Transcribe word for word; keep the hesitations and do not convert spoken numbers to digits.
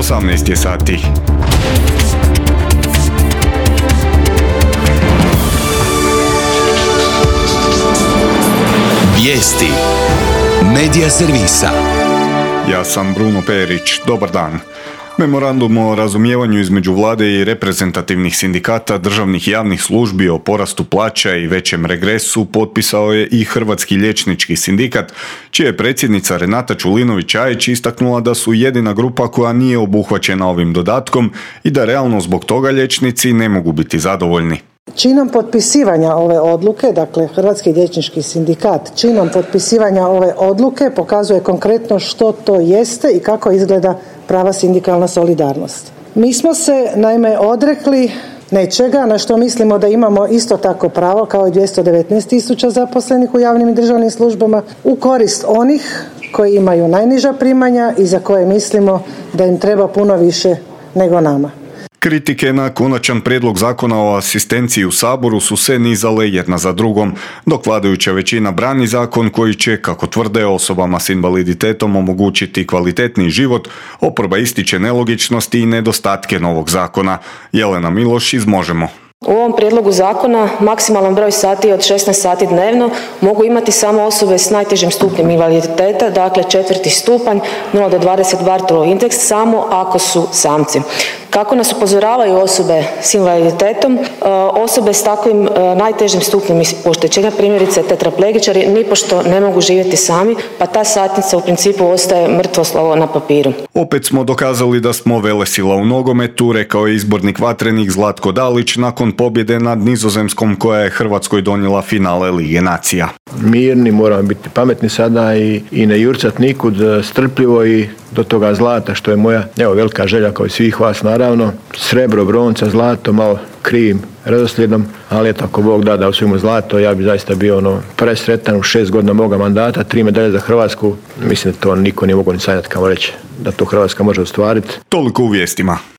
osamnaest je sati. Vijesti Medija servisa. Ja sam Bruno Perić. Dobar dan. Memorandum o razumijevanju između vlade i reprezentativnih sindikata državnih i javnih službi o porastu plaća i većem regresu potpisao je i Hrvatski liječnički sindikat, čija je predsjednica Renata Čulinović-Ajić istaknula da su jedina grupa koja nije obuhvaćena ovim dodatkom i da realno zbog toga liječnici ne mogu biti zadovoljni. Činom potpisivanja ove odluke, dakle Hrvatski liječnički sindikat, činom potpisivanja ove odluke pokazuje konkretno što to jeste i kako izgleda prava sindikalna solidarnost. Mi smo se naime odrekli nečega na što mislimo da imamo isto tako pravo kao i dvjesto devetnaest tisuća zaposlenih u javnim i državnim službama u korist onih koji imaju najniža primanja i za koje mislimo da im treba puno više nego nama. Kritike na konačan prijedlog zakona o asistenciji u Saboru su se nizale jedna za drugom, dok vladajuća većina brani zakon koji će, kako tvrde, osobama s invaliditetom omogućiti kvalitetniji život, oporba ističe nelogičnosti i nedostatke novog zakona. Jelena Miloš iz Možemo. U ovom prijedlogu zakona maksimalan broj sati od šesnaest sati dnevno mogu imati samo osobe s najtežim stupnjem invaliditeta, dakle četvrti stupanj, nula do dvadeset Barthelov indeks, samo ako su samci. Kako nas upozoravaju osobe s invaliditetom, osobe s takvim najtežim stupnjem oštećenja, primjerice tetraplegičari, nipošto ne mogu živjeti sami, pa ta satnica u principu ostaje mrtvo slovo na papiru. Opet smo dokazali da smo velesila u nogometu, rekao je izbornik Vatrenik Zlatko Dalić nakon pobjede nad Nizozemskom koja je Hrvatskoj donijela finale Lige nacija. Mirni, moramo biti pametni sada i, i ne jurcat nikud, strpljivo i do toga zlata, što je moja evo, velika želja kao i svih vas naravno. Srebro, bronca, zlato, malo krivim redoslijedom, ali eto, ako Bog da da osvojimo zlato, ja bi zaista bio ono presretan u šest godina moga mandata, tri medalje za Hrvatsku. Mislim da to niko nije mogo ni sanjati, kao reći da to Hrvatska može ostvariti. Toliko u vijestima.